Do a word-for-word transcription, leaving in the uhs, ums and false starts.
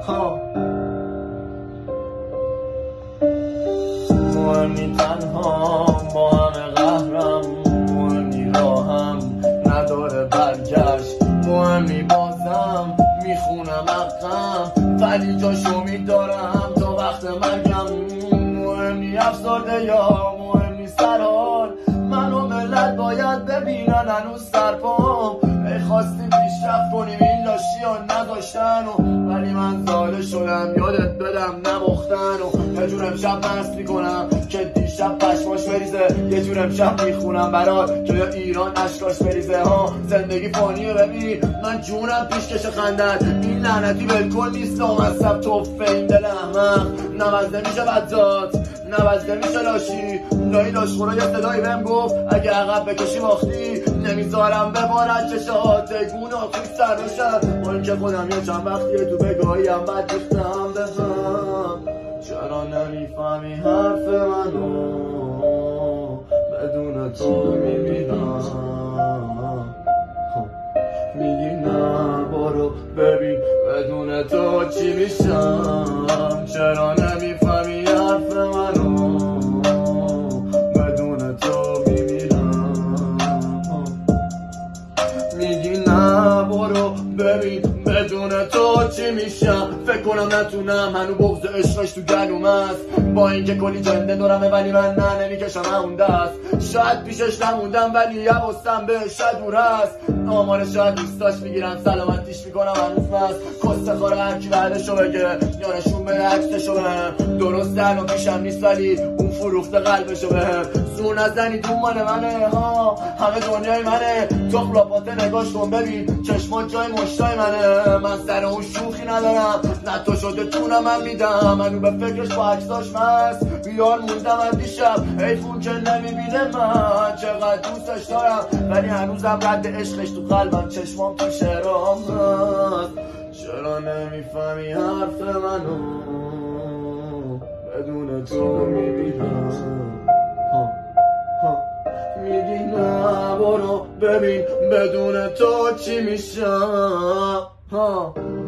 ها مهمی تنها با همه قهرم، مهمی راهم نداره برگشت، مهمی بازم میخونم حقم ولی جاش امید دارم تا وقت مرگم. مهمی افسرده یا مهمی سرحال، من و ملت باید ببینن هنوز سرپام. ای خواستیم پیشرفت کنیم این لاشی ها نذاشتن و ولی من زاده شدم یادت بدم نبختن و یه جور امشب مست میکنم که دیشب پشماش بریزه، یه جور امشب میخونم برات که ایران اشکاش بریزه. ها زندگی فانیه ببین من جونم پیشکش خندت، این لعنتی بالکل نیست و مصب توفه این دل احمق. نوزده میشه بدزاد نوزده میشه لاشی، دایی لاشخورا یه صدایی بهم گفت اگه عقب بکشی باختی، نمیذارم ببارد چشات گونه آخوی سر باشد. با اینکه خودم یه چند وقتیه تو بگاهیم بد ریختم بهم، چرا نمیفهمی حرف منو بدون تو میمیرم. میگی نه برو ببین بدون تو چی میشم، چرا نمیفهمی حرف منو بدون تو میمیرم. میگی نه برو ببین بدون تو چی میشم، فکر کنم نتونم هنو بغض عشقش تو گلوم است، با اینکه کلی جنده دارمه ولی من نه نمیکشم همون دست. شاید پیشش نموندم ولی یه بستم بهش دور هست، آمار شاید دوستاش میگیرم سلامتیش میکنم هنوز مست. کسته خاره هرکی بعدشو بگه یا نشون بده عکسشو بهم، درست درنو پیشم نیست ولی اون فروخته قلبشو بهم. زور نزنی تو مال منه ها همه دنیای منه، تخلاپاته نگاش کن ببین چشمات جای مشتای منه. من سر اون شوخی ندارم نه تو شده تونم من میدم، منو به فکرش با عکساش مست بیار موندم از دیشب. ای خون که نمیبینه من چقدر دوستش دارم ولی هنوزم رد عشقش تو قلبم چشمام تو شعرام هست. چرا نمیفهمی حرف منو بدون تو میبینم. میگی نه برو ببین بدون تو چی میشم.